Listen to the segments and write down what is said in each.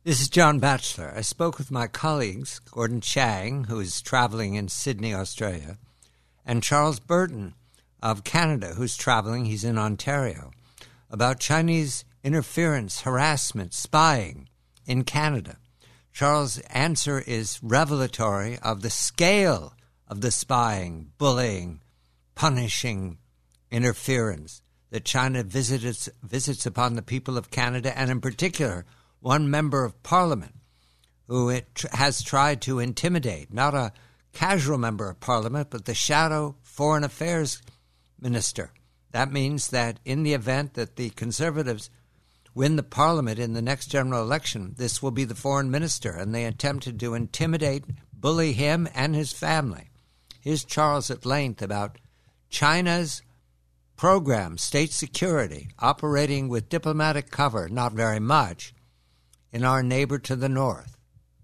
This is John Batchelor. I spoke with my colleagues, Gordon Chang, who is traveling in Sydney, Australia, and Charles Burton of Canada, who's traveling, he's in Ontario, about Chinese interference, harassment, spying in Canada. Charles' answer is revelatory of the scale of the spying, bullying, punishing interference that China visits upon the people of Canada, and in particular, one member of Parliament who it has tried to intimidate, not a casual member of Parliament, but the shadow Foreign Affairs Minister. That means that in the event that the Conservatives win the Parliament in the next general election, this will be the Foreign Minister, and they attempted to intimidate, bully him and his family. Here's Charles at length about China's program, state security, operating with diplomatic cover, not very much, in our neighbor to the north.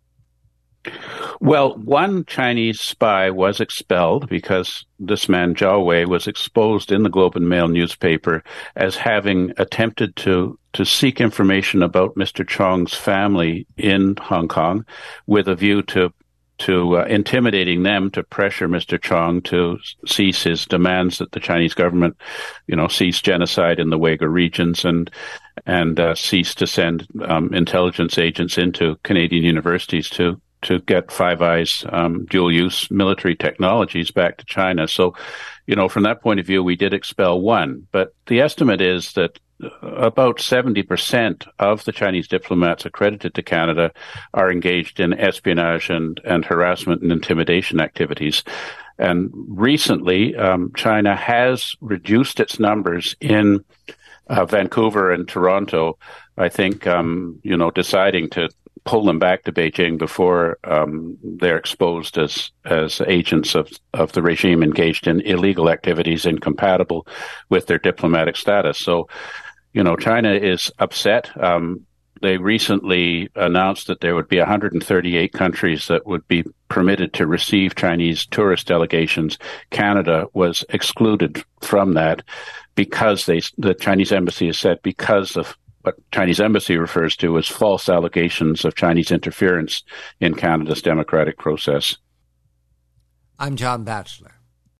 Well, one Chinese spy was expelled because this man, Zhao Wei, was exposed in the Globe and Mail newspaper as having attempted to seek information about Mr. Chong's family in Hong Kong with a view to intimidating them to pressure Mr. Chong to cease his demands that the Chinese government, cease genocide in the Uyghur regions and cease to send intelligence agents into Canadian universities to get Five Eyes dual-use military technologies back to China. So, from that point of view, we did expel one. But the estimate is that about 70% of the Chinese diplomats accredited to Canada are engaged in espionage and harassment and intimidation activities. And recently, China has reduced its numbers in Vancouver and Toronto, I think, deciding to pull them back to Beijing before they're exposed as agents of the regime engaged in illegal activities incompatible with their diplomatic status. So, China is upset. They recently announced that there would be 138 countries that would be permitted to receive Chinese tourist delegations. Canada was excluded from that because the Chinese embassy has said because of what Chinese embassy refers to as false allegations of Chinese interference in Canada's democratic process. I'm John Batchelor.